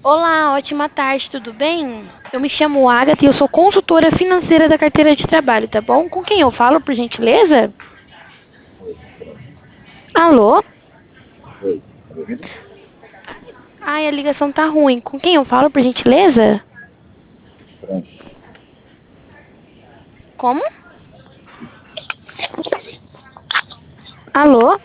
Olá, ótima tarde, tudo bem? Eu me chamo Agatha e eu sou consultora financeira da carteira de trabalho, tá bom? Com quem eu falo, por gentileza? Oi, Frank. Alô? Oi, tá me ouvindo? Ai, a ligação tá ruim. Com quem eu falo, por gentileza? Frank. Como? Alô?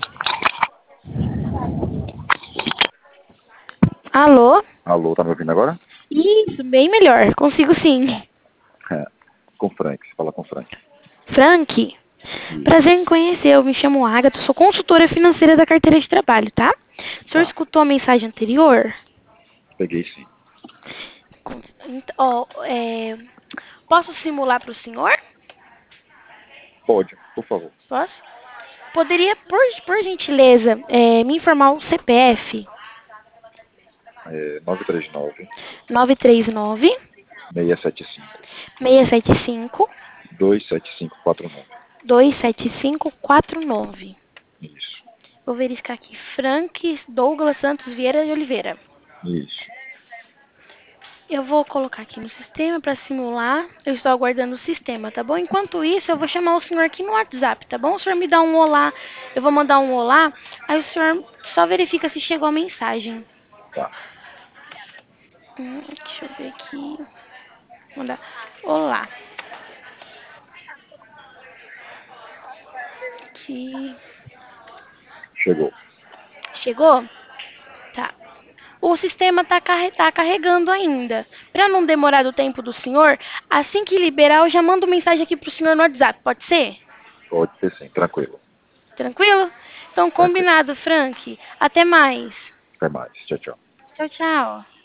Alô? Alô, tá me ouvindo agora? Isso, bem melhor. Consigo sim. É, com o Frank, você fala com o Frank. Frank, Isso, prazer em conhecer. Eu me chamo Agatha, sou consultora financeira da carteira de trabalho, tá? O senhor tá. escutou a mensagem anterior? Peguei sim. Posso simular para o senhor? Pode, por favor. Posso? Poderia, por gentileza, me informar o CPF? É 939 939 675 675 27549. 27549. Isso, Vou verificar aqui. Frank Douglas Santos Vieira de Oliveira. isso. Eu vou colocar aqui no sistema para simular. Eu estou aguardando o sistema, tá bom? Enquanto isso, eu vou chamar o senhor aqui no WhatsApp, tá bom? O senhor me dá um olá. Eu vou mandar um olá. Aí o senhor só verifica se chegou a mensagem. Tá. Deixa eu ver aqui. Mandar. Olá. Aqui. Chegou. Chegou? Tá. O sistema tá carregando ainda. Para não demorar do tempo do senhor, assim que liberar, eu já mando mensagem aqui pro senhor no WhatsApp. Pode ser? Pode ser sim, tranquilo. Tranquilo? Então, Tranquilo. combinado, Frank. Até mais. Até mais. Tchau, tchau. Tchau, tchau.